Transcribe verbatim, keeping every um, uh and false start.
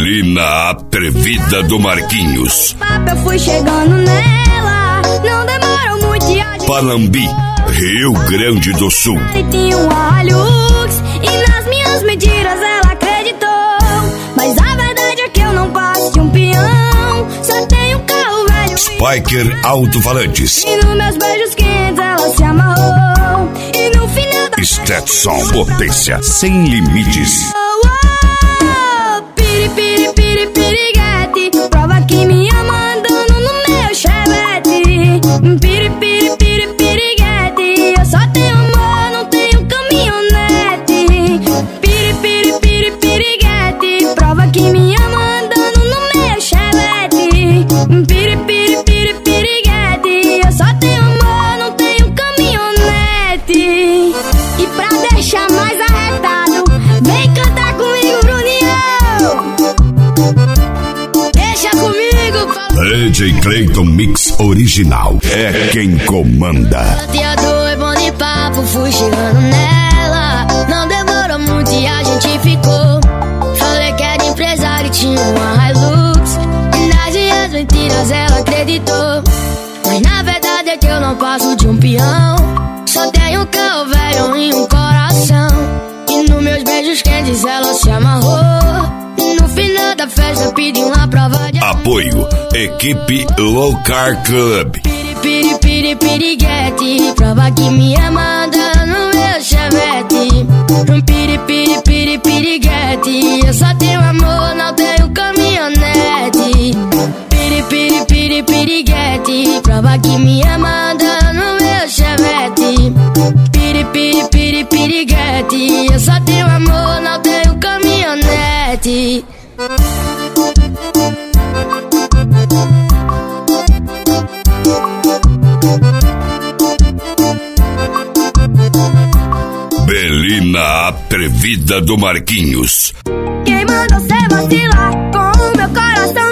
Belina atrevida do Marquinhos. Eu fui chegando nela, não demorou muito e a gente... Panambi, Rio Grande do Sul. E tinha um Hilux, e nas minhas mentiras ela acreditou. Mas a verdade é que eu não passo de um peão, só tenho um carro velho. Spiker Alto-Falantes. E nos meus beijos quentes ela se amarrou. E no final da... Stetson, potência sem limites. Oh, oh, piri, piri, piri, piriguete. Prova que me ama andando no meu chevette. Piri, piri, piri, piriguete. Eu só tenho amor, não tenho caminhonete. Piri, piri, piri, piriguete. Prova que me ama andando no meu chevette. Piri, piri, piri, piriguete. Eu só tenho amor, não tenho caminhonete. E pra deixar mais arretado, vem cantar comigo, Bruninho. Deixa comigo, fala. D J Clayton Mix Original é quem comanda. Lateador é bom de papo, fui chegando nela. Não demorou muito e a gente ficou. Falei que era empresário e tinha uma Hilux. E nas minhas mentiras ela acreditou. Mas na verdade é que eu não passo de um peão, só tenho um carro velho e um coração. E nos meus beijos quentes ela se amarrou. E no final da festa pedi uma prova de Apoio, equipe Low Car Club. Piri, piri, piri, piriguete. Prova que me ama andando no meu chevette. Piri, piri, piri, piriguete. Eu só tenho amor, não tenho caminhonete. Piri, piri, piri, piriguete. Prova que me ama andando no meu chevette. Piri, piri, piri, piriguete. Eu só tenho amor, não tenho caminhonete. Belina atrevida do Marquinhos. Quem mandou cê vacilar com o meu coração?